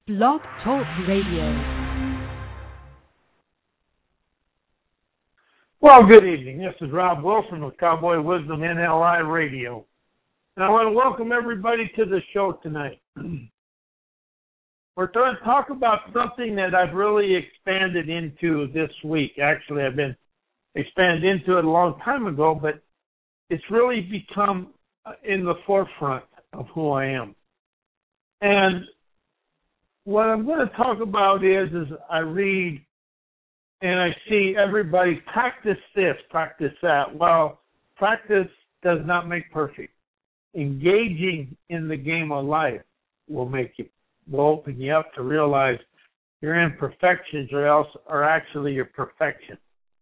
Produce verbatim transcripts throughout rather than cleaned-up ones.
Blog Talk Radio. Well, good evening. This is Rob Wilson with Cowboy Wisdom N L I Radio. And I want to welcome everybody to the show tonight. We're going to talk about something that I've really expanded into this week. Actually, I've been expanded into it a long time ago, but it's really become in the forefront of who I am. And what I'm going to talk about is, is I read and I see everybody practice this, practice that. Well, practice does not make perfect. Engaging in the game of life will make you, will open you up to realize your imperfections or else are actually your perfection.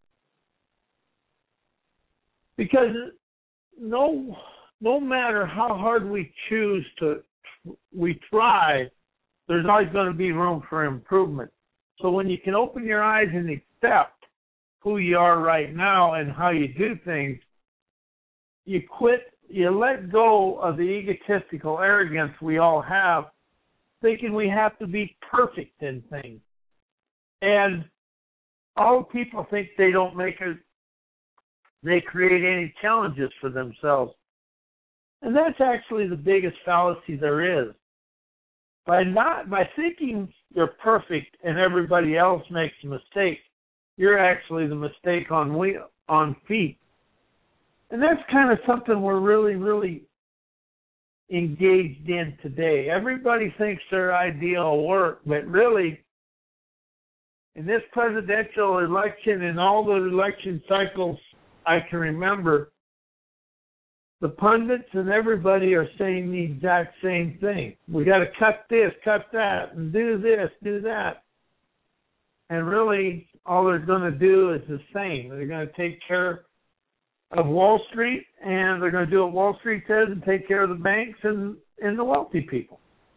Because no, no matter how hard we choose to, we try, there's always going to be room for improvement. So when you can open your eyes and accept who you are right now and how you do things, you quit, you let go of the egotistical arrogance we all have, thinking we have to be perfect in things. And all people think they don't make it, they create any challenges for themselves. And that's actually the biggest fallacy there is. By not by thinking you're perfect and everybody else makes a mistake, you're actually the mistake on wheel, on feet. And that's kind of something we're really, really engaged in today. Everybody thinks their ideal work, but really, in this presidential election and all the election cycles I can remember, the pundits and everybody are saying the exact same thing. We got to cut this, cut that, and do this, do that. And really, all they're going to do is the same. They're going to take care of Wall Street, and they're going to do what Wall Street says and take care of the banks and, and the wealthy people.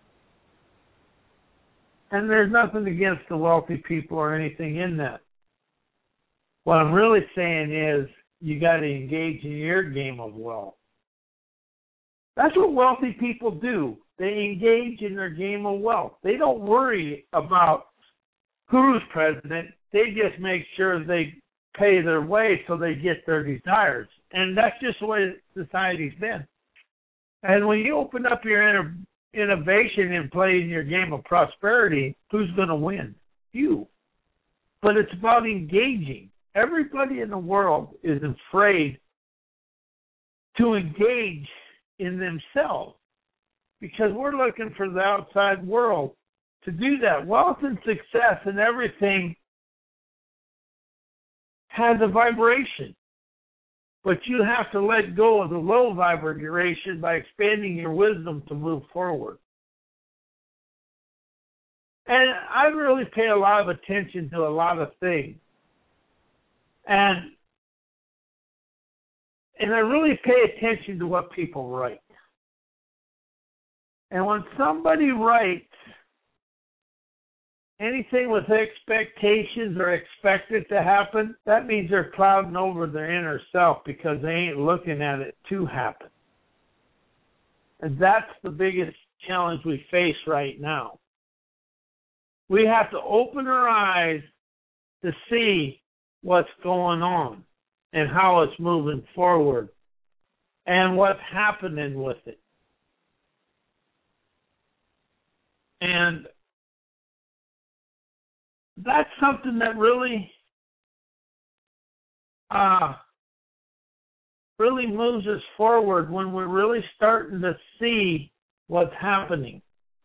And there's nothing against the wealthy people or anything in that. What I'm really saying is you got to engage in your game of wealth. That's what wealthy people do. They engage in their game of wealth. They don't worry about who's president. They just make sure they pay their way so they get their desires. And that's just the way society's been. And when you open up your inter- innovation and play in your game of prosperity, who's going to win? You. But it's about engaging. Everybody in the world is afraid to engage in themselves because we're looking for the outside world to do that. Wealth and success and everything has a vibration, but you have to let go of the low vibration by expanding your wisdom to move forward. And I really pay a lot of attention to a lot of things. And And I really pay attention to what people write. And when somebody writes anything with expectations or expect it to happen, that means they're clouding over their inner self because they ain't looking at it to happen. And that's the biggest challenge we face right now. We have to open our eyes to see what's going on and how it's moving forward, and what's happening with it. And that's something that really, uh, really moves us forward when we're really starting to see what's happening.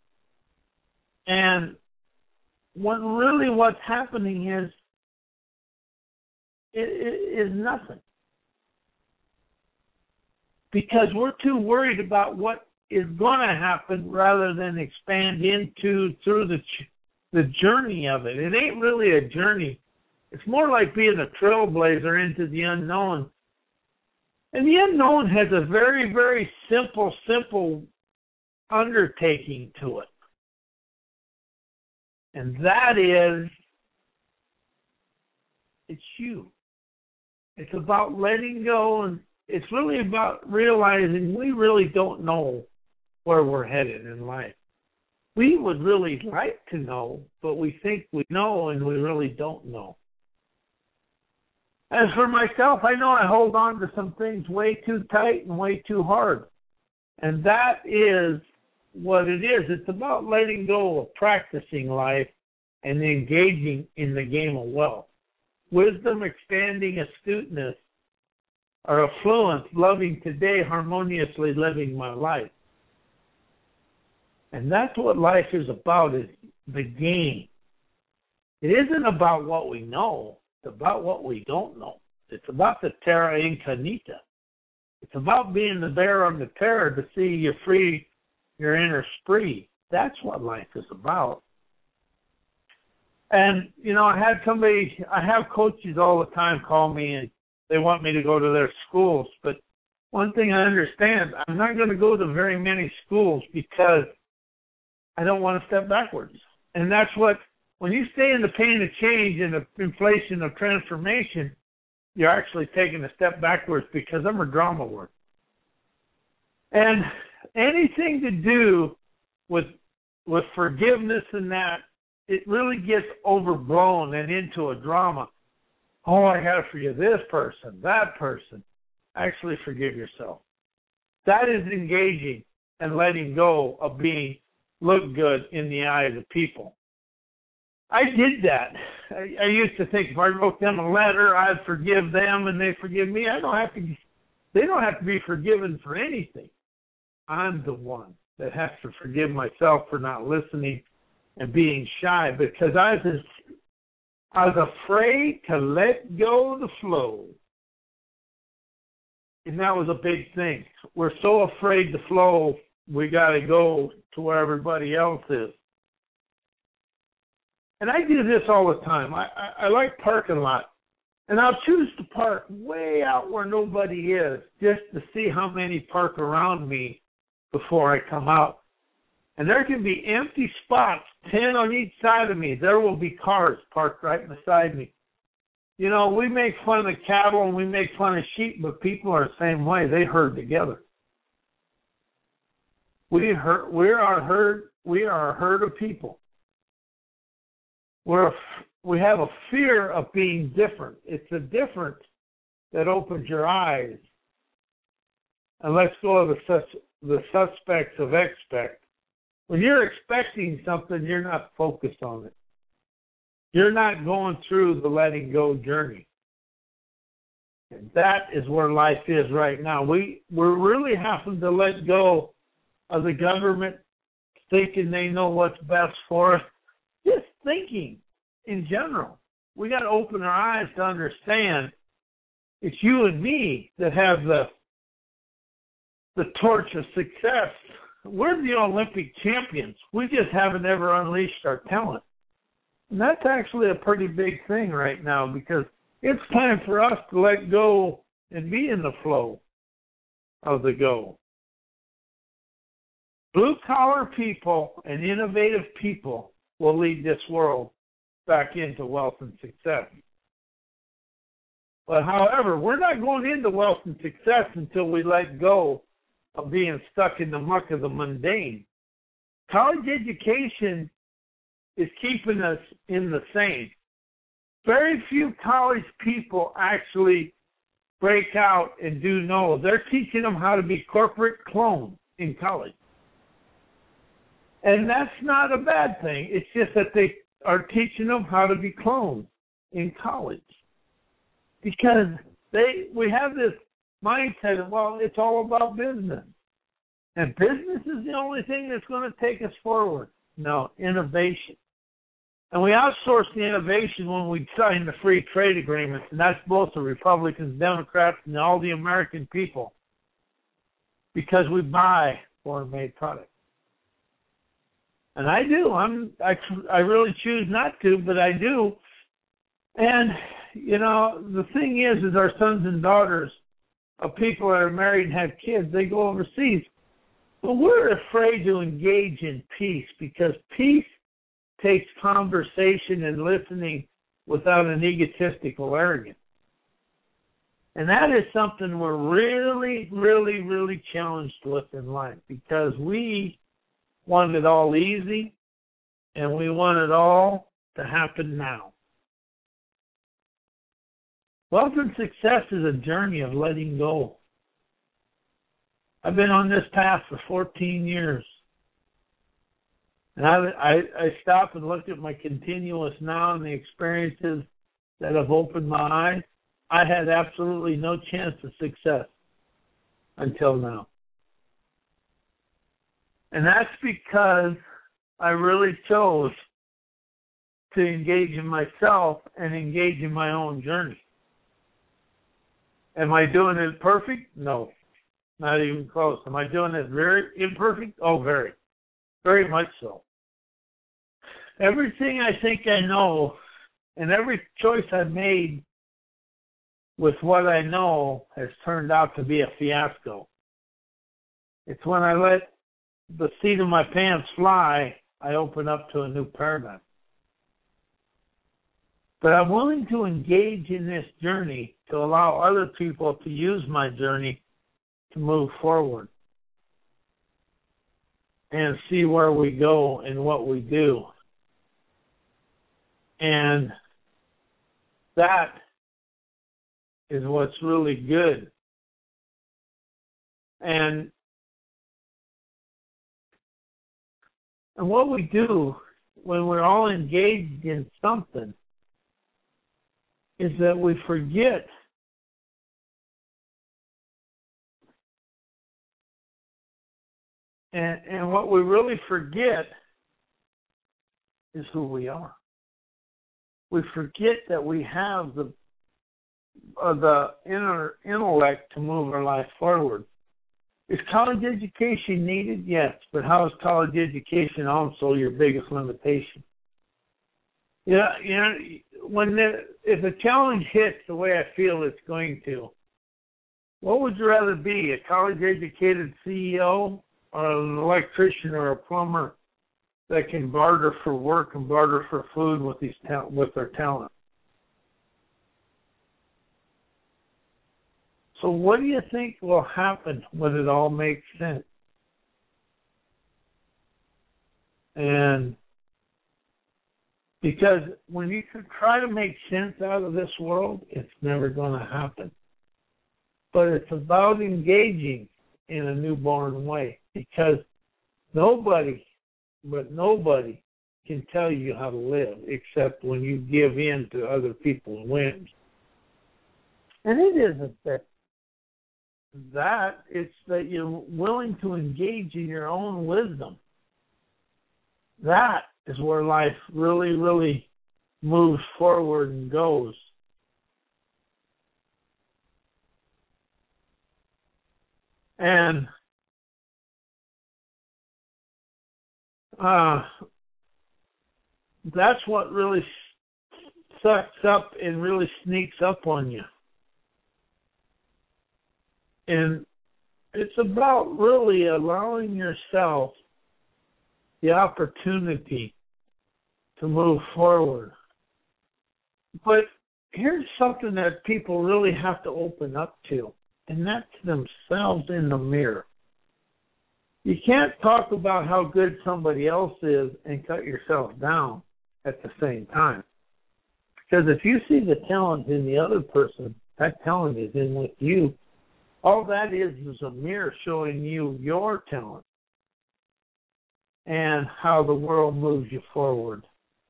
And when really what's happening is, It, it is nothing. Because we're too worried about what is going to happen rather than expand into, through the the journey of it. It ain't really a journey. It's more like being a trailblazer into the unknown. And the unknown has a very, very simple, simple undertaking to it. And that is, it's you. It's about letting go, and it's really about realizing we really don't know where we're headed in life. we would really like to know, but we think we know and we really don't know. As for myself, I know I hold on to some things way too tight and way too hard. And that is what it is. It's about letting go of practicing life and engaging in the game of wealth. Wisdom, expanding, astuteness, or affluence, loving today, harmoniously living my life. And that's what life is about, is the game. It isn't about what we know. It's about what we don't know. It's about the terra incognita. It's about being the bear on the terror to see you free your inner spree. That's what life is about. And, you know, I had somebody, I have coaches all the time call me and they want me to go to their schools. But one thing I understand, I'm not going to go to very many schools because I don't want to step backwards. And that's what, when you stay in the pain of change and the inflation of transformation, you're actually taking a step backwards, because I'm a drama word. And anything to do with with forgiveness and that, it really gets overblown and into a drama. Oh, I got to forgive this person, that person. Actually forgive yourself. That is engaging and letting go of being look good in the eyes of people. I did that. I, I used to think if I wrote them a letter, I'd forgive them and they forgive me. I don't have to. They don't have to be forgiven for anything. I'm the one that has to forgive myself for not listening and being shy, because I was I was afraid to let go of the flow, and that was a big thing. We're so afraid to flow, we got to go to where everybody else is. And I do this all the time. I, I, I like parking lots. And I'll choose to park way out where nobody is just to see how many park around me before I come out. And there can be empty spots, ten on each side of me. There will be cars parked right beside me. You know, we make fun of cattle and we make fun of sheep, but people are the same way. They herd together. We herd, we are a herd. We are a herd of people. We're, we have a fear of being different. It's a difference that opens your eyes. And let's go of the, sus, the suspects of expect. When you're expecting something, you're not focused on it. You're not going through the letting go journey. And that is where life is right now. We, we're really having to let go of the government thinking they know what's best for us. Just thinking in general. We got to open our eyes to understand it's you and me that have the the torch of success. We're the Olympic champions. We just haven't ever unleashed our talent. And that's actually a pretty big thing right now, because it's time for us to let go and be in the flow of the go. Blue-collar people and innovative people will lead this world back into wealth and success. But however, we're not going into wealth and success until we let go of being stuck in the muck of the mundane. College education is keeping us in the same. Very few college people actually break out and do know. They're teaching them how to be corporate clones in college. And that's not a bad thing. It's just that they are teaching them how to be clones in college. Because they we have this mindset of, well, it's all about business. And business is the only thing that's going to take us forward. No, innovation. And we outsource the innovation when we sign the free trade agreements, and that's both the Republicans, Democrats, and all the American people, because we buy foreign-made products. And I do. I'm. I, I really choose not to, but I do. And, you know, the thing is, is our sons and daughters of people that are married and have kids, they go overseas. But we're afraid to engage in peace, because peace takes conversation and listening without an egotistical arrogance. And that is something we're really, really, really challenged with in life, because we want it all easy, and we want it all to happen now. Wealth and success is a journey of letting go. I've been on this path for fourteen years. And I, I, I stop and look at my continuous now and the experiences that have opened my eyes. I had absolutely no chance of success until now. And that's because I really chose to engage in myself and engage in my own journey. Am I doing it perfect? No, not even close. Am I doing it very imperfect? Oh, very, very much so. Everything I think I know and every choice I've made with what I know has turned out to be a fiasco. It's when I let the seat of my pants fly, I open up to a new paradigm. But I'm willing to engage in this journey to allow other people to use my journey to move forward and see where we go and what we do. And that is what's really good. And and what we do when we're all engaged in something is that we forget and, and what we really forget is who we are. We forget that we have the uh, the inner intellect to move our life forward. Is college education needed? Yes, but how is college education also your biggest limitation? Yeah, you know, when the, if a challenge hits the way I feel it's going to, what would you rather be, a college-educated C E O or an electrician or a plumber that can barter for work and barter for food with these ta- with their talent? So what do you think will happen when it all makes sense? And because when you try to make sense out of this world, it's never going to happen. But it's about engaging in a newborn way, because nobody, but nobody can tell you how to live except when you give in to other people's whims. And it isn't that that, it's that you're willing to engage in your own wisdom. That is where life really, really moves forward and goes. And uh, that's what really sucks up and really sneaks up on you. And it's about really allowing yourself the opportunity to move forward. But here's something that people really have to open up to, and that's themselves in the mirror. You can't talk about how good somebody else is and cut yourself down at the same time. Because if you see the talent in the other person, that talent is in with you. All that is is a mirror showing you your talent and how the world moves you forward.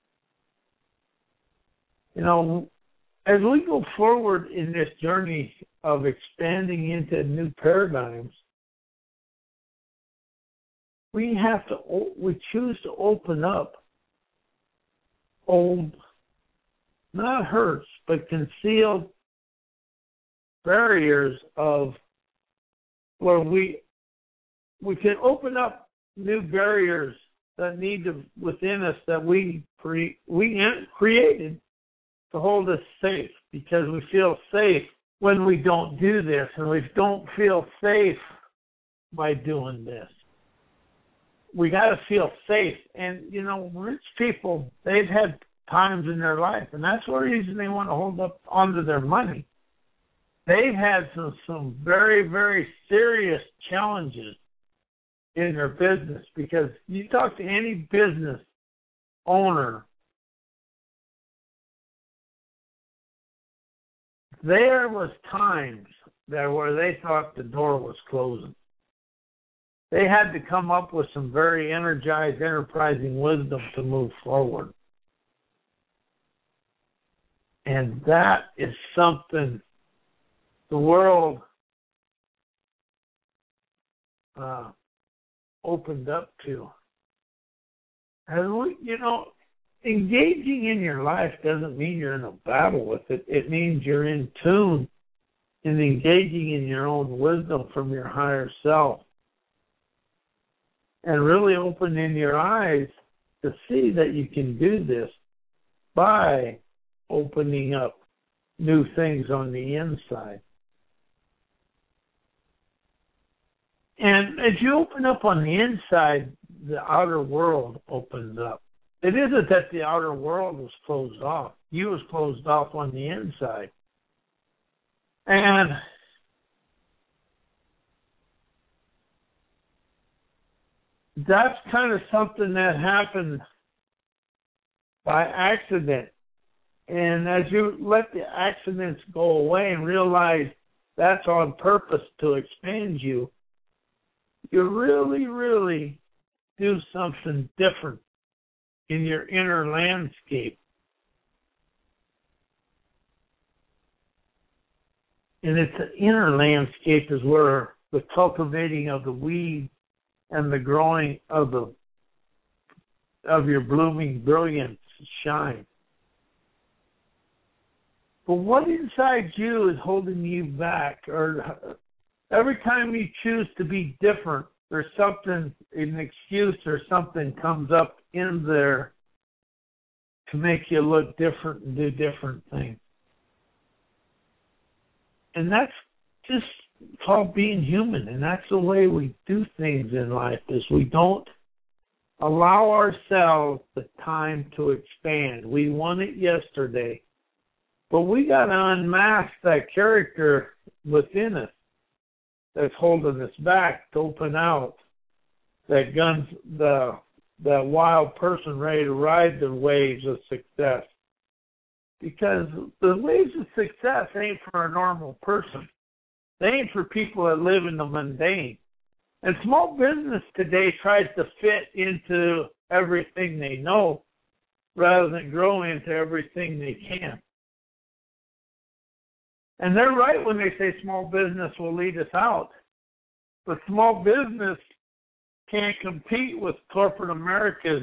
You know, as we go forward in this journey of expanding into new paradigms, we have to, we choose to open up old, not hurts, but concealed barriers of where we we can open up new barriers that need to within us that we pre, we created to hold us safe, because we feel safe when we don't do this, and we don't feel safe by doing this. We got to feel safe. And, you know, rich people, they've had times in their life, and that's the reason they want to hold up onto their money. They've had some, some very, very serious challenges in their business, because you talk to any business owner, there was times there where they thought the door was closing. They had to come up with some very energized, enterprising wisdom to move forward. And that is something the world uh, opened up to. And we, you know, engaging in your life doesn't mean you're in a battle with it. It means you're in tune and engaging in your own wisdom from your higher self. And really opening your eyes to see that you can do this by opening up new things on the inside. And as you open up on the inside, the outer world opens up. It isn't that the outer world was closed off. You was closed off on the inside. And that's kind of something that happened by accident. And as you let the accidents go away and realize that's on purpose to expand you, you really, really do something different in your inner landscape. And it's the inner landscape is where the cultivating of the weeds and the growing of the of your blooming brilliance shine. But what inside you is holding you back? Or every time you choose to be different, there's something, an excuse or something comes up in there to make you look different and do different things. And that's just called being human, and that's the way we do things in life, is we don't allow ourselves the time to expand. We want it yesterday, but we got to unmask that character within us that's holding us back to open out that guns, the that wild person ready to ride the waves of success. Because the waves of success ain't for a normal person. They ain't for people that live in the mundane. And small business today tries to fit into everything they know rather than grow into everything they can. And they're right when they say small business will lead us out. But small business can't compete with corporate America's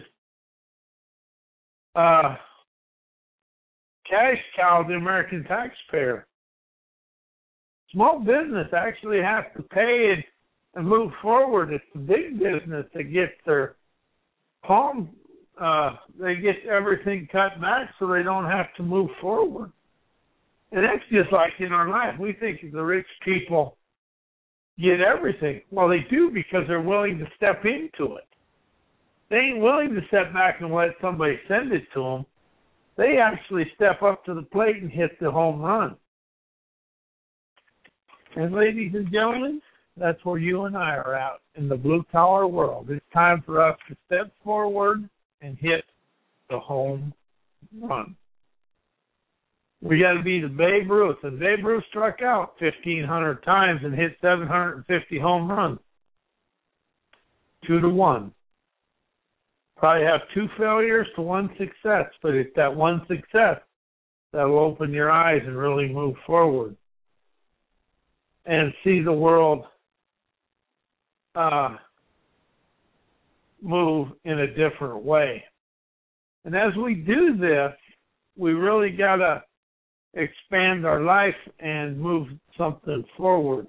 uh, cash cow, the American taxpayer. Small business actually has to pay and, and move forward. It's the big business that gets their palm, uh, they get everything cut back so they don't have to move forward. And that's just like in our life. We think the rich people get everything. Well, they do because they're willing to step into it. They ain't willing to step back and let somebody send it to them. They actually step up to the plate and hit the home run. And ladies and gentlemen, that's where you and I are at in the blue collar world. It's time for us to step forward and hit the home run. We got to be the Babe Ruth. And Babe Ruth struck out fifteen hundred times and hit seven hundred fifty home runs. Two to one. Probably have two failures to one success, but it's that one success that will open your eyes and really move forward and see the world uh, move in a different way. And as we do this, we really got to expand our life and move something forward.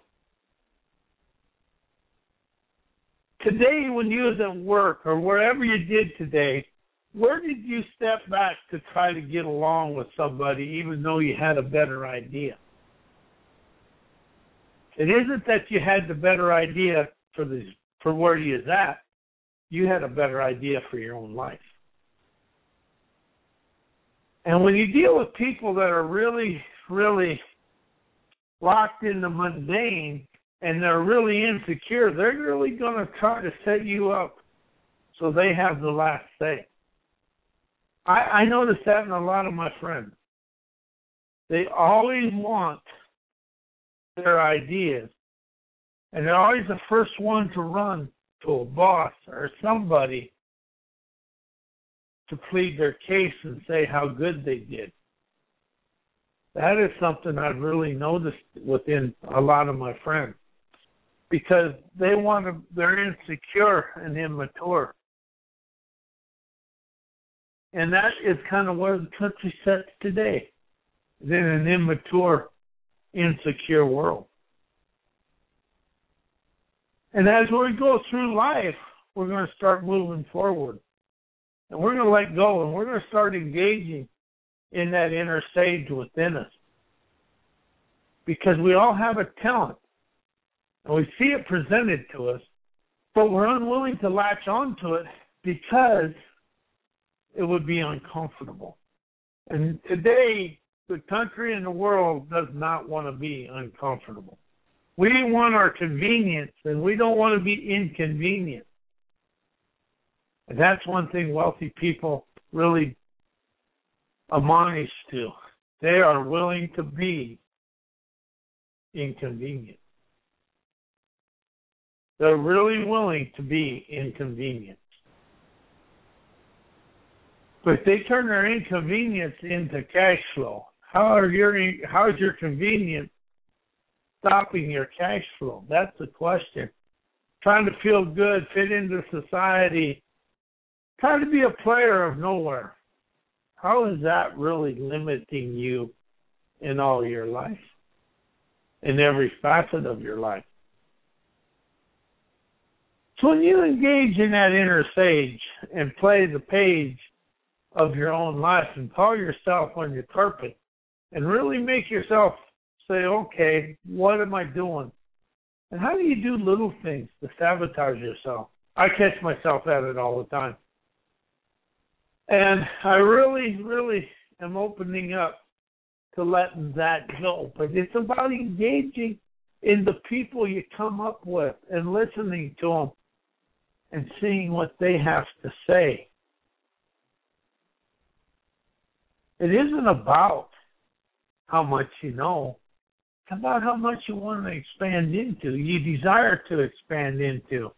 Today, when you was at work or wherever you did today, where did you step back to try to get along with somebody even though you had a better idea? It isn't that you had the better idea for the for where you was at. You had a better idea for your own life. And when you deal with people that are really, really locked in the mundane, and they're really insecure, they're really going to try to set you up so they have the last say. I, I notice that in a lot of my friends. They always want their ideas, and they're always the first one to run to a boss or somebody to plead their case and say how good they did. That is something I've really noticed within a lot of my friends, because they want to, they're insecure and immature. And that is kind of where the country sits today, in an immature, insecure world. And as we go through life, we're going to start moving forward. And we're going to let go, and we're going to start engaging in that inner sage within us. Because we all have a talent, and we see it presented to us, but we're unwilling to latch onto it because it would be uncomfortable. And today, the country and the world does not want to be uncomfortable. We want our convenience, and we don't want to be inconvenienced. And that's one thing wealthy people really admonish to. They are willing to be inconvenient. They're really willing to be inconvenienced. But they turn their inconvenience into cash flow. How are your how is your convenience stopping your cash flow? That's the question. Trying to feel good, fit into society, trying to be a player of nowhere. How is that really limiting you in all your life? In every facet of your life? So when you engage in that inner sage and play the page of your own life and call yourself on your carpet and really make yourself say, okay, what am I doing? And how do you do little things to sabotage yourself? I catch myself at it all the time. And I really, really am opening up to letting that go. But it's about engaging in the people you come up with and listening to them and seeing what they have to say. It isn't about how much you know. It's about how much you want to expand into, you desire to expand into.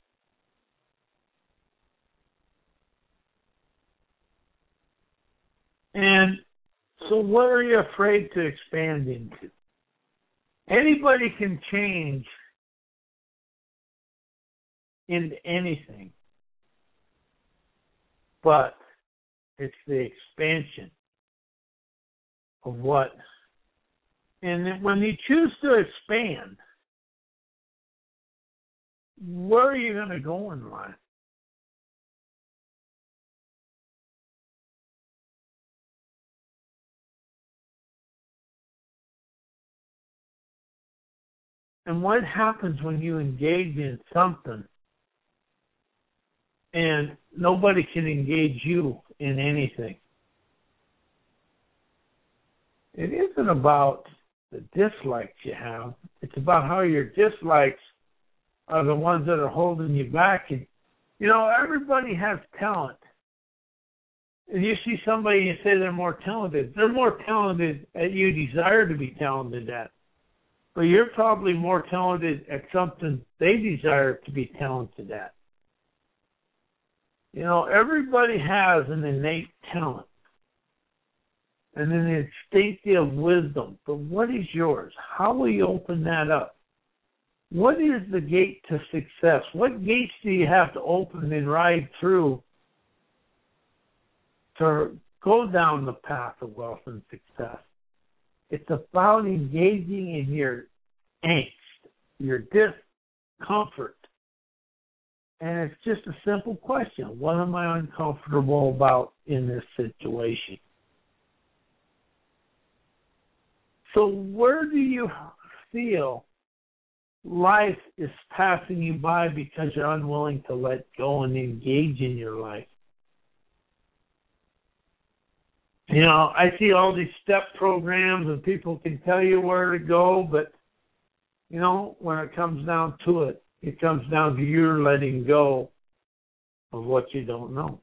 And so what are you afraid to expand into? Anybody can change into anything, but it's the expansion of what. And when you choose to expand, where are you going to go in life? And what happens when you engage in something and nobody can engage you in anything? It isn't about the dislikes you have. It's about how your dislikes are the ones that are holding you back. And, you know, everybody has talent. And you see somebody and you say they're more talented. They're more talented at you desire to be talented at. But you're probably more talented at something they desire to be talented at. You know, everybody has an innate talent and an instinctive wisdom. But what is yours? How will you open that up? What is the gate to success? What gates do you have to open and ride through to go down the path of wealth and success? It's about engaging in your angst, your discomfort. And it's just a simple question. What am I uncomfortable about in this situation? So where do you feel life is passing you by because you're unwilling to let go and engage in your life? You know, I see all these step programs and people can tell you where to go, but You know, when it comes down to it, it comes down to your letting go of what you don't know.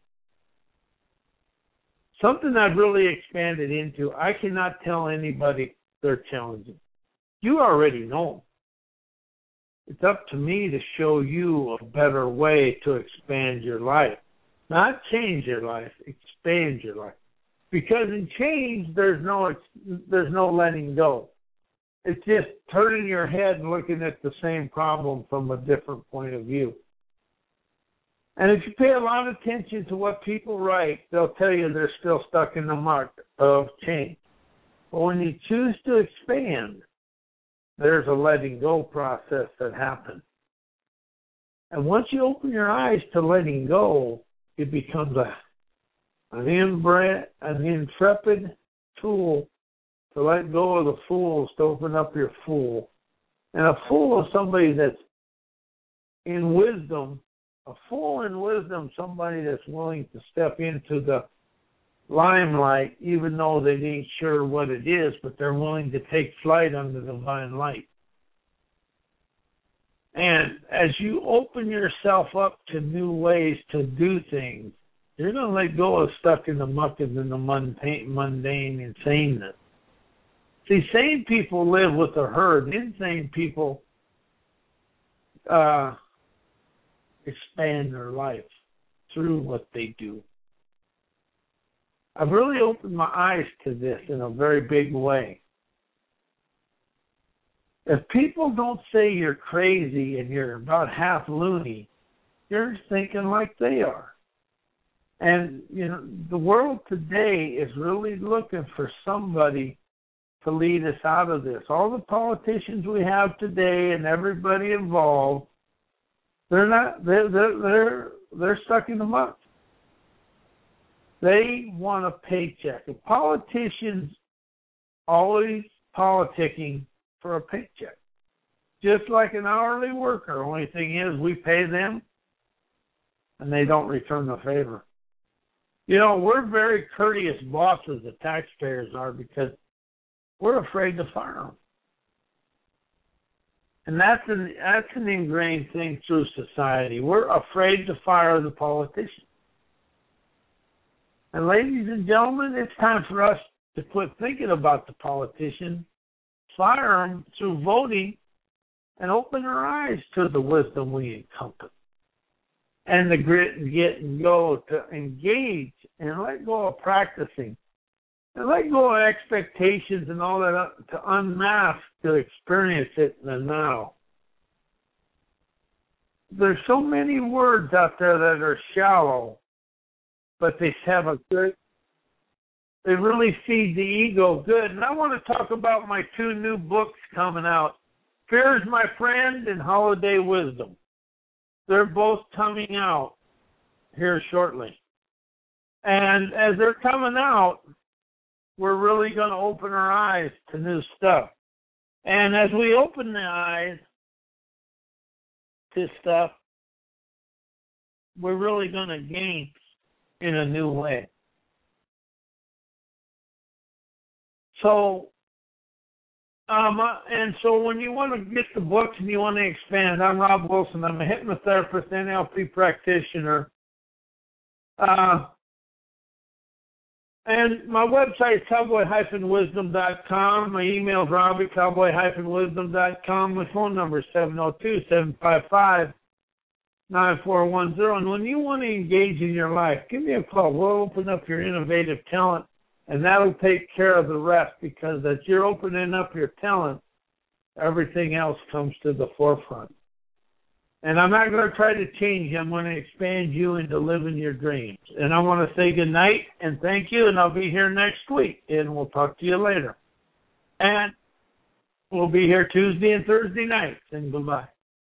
Something I've really expanded into, I cannot tell anybody they're challenging. You already know. It's up to me to show you a better way to expand your life. Not change your life, expand your life. Because in change, there's no there's no letting go. It's just turning your head and looking at the same problem from a different point of view. And if you pay a lot of attention to what people write, they'll tell you they're still stuck in the muck of change. But when you choose to expand, there's a letting go process that happens. And once you open your eyes to letting go, it becomes a, an, inbred, an intrepid tool to let go of the fools, to open up your fool. And a fool is somebody that's in wisdom. A fool in wisdom, somebody that's willing to step into the limelight, even though they ain't sure what it is, but they're willing to take flight under the divine light. And as you open yourself up to new ways to do things, you're going to let go of stuck in the muck and in the mundane, mundane insaneness. See, sane people live with the herd. Insane people uh, expand their life through what they do. I've really opened my eyes to this in a very big way. If people don't say you're crazy and you're about half loony, you're thinking like they are. And, you know, the world today is really looking for somebody to lead us out of this. All the politicians we have today and everybody involved, they're not, they're, they're, they're, they're stuck in the muck. They want a paycheck. The politicians always politicking for a paycheck. Just like an hourly worker. Only thing is we pay them and they don't return the favor. You know, we're very courteous bosses, the taxpayers are, because we're afraid to fire them. And that's an, that's an ingrained thing through society. We're afraid to fire the politicians. And ladies and gentlemen, it's time for us to quit thinking about the politicians, fire them through voting, and open our eyes to the wisdom we encompass. And the grit and get and go to engage and let go of practicing. And let go of expectations and all that to unmask, to experience it in the now. There's so many words out there that are shallow, but they have a good, they really feed the ego good. And I want to talk about my two new books coming out, Fear Is My Friend and Holiday Wisdom. They're both coming out here shortly. And as they're coming out, we're really going to open our eyes to new stuff. And as we open the eyes to stuff, we're really going to gain in a new way. So, um, uh, and so when you want to get the books and you want to expand, I'm Rob Wilson. I'm a hypnotherapist, N L P practitioner. Uh, and my website is cowboy dash wisdom dot com. My email is rob at cowboy dash wisdom dot com. My phone number is seven oh two, seven five five, nine four one zero. And when you want to engage in your life, give me a call. We'll open up your innovative talent, and that'll take care of the rest, because as you're opening up your talent, everything else comes to the forefront. And I'm not going to try to change you. I'm going to expand you into living your dreams. And I want to say good night and thank you, and I'll be here next week, and we'll talk to you later. And we'll be here Tuesday and Thursday nights, and goodbye.